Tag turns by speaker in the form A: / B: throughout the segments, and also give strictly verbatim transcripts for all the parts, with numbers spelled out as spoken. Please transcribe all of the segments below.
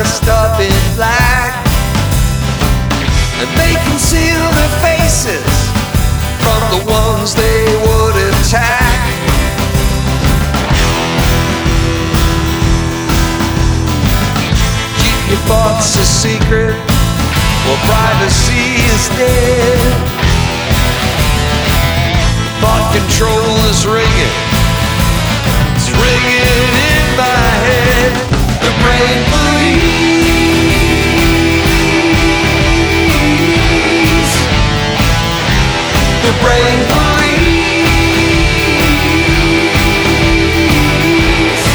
A: dressed up in black, and they conceal their faces from the ones they would attack. Keep your thoughts a secret, well, privacy is dead. Thought control is ringing, it's ringing in my head. The brain police, the brain police,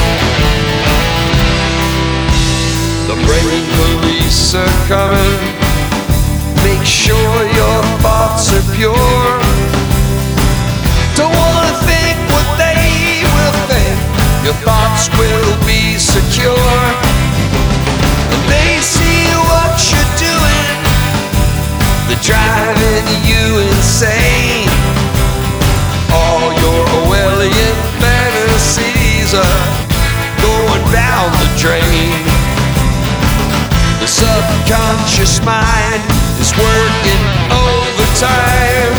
A: the brain police are coming. Make sure your thoughts are pure. Don't wanna think what they will think. Your thoughts will be secure. And they see what you're doing, they're driving you insane. All your Orwellian fantasies are going down the drain. The subconscious mind is working overtime.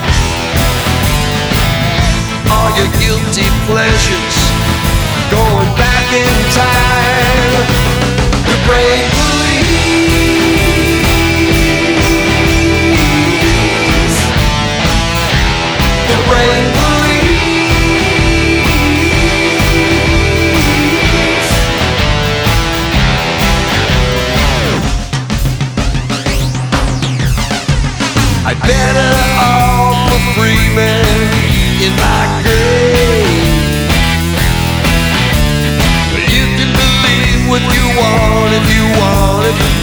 A: All your guilty pleasures going back in time. The brain police, the brain police. I better off a free man in my grave. You can believe what you want if you want it.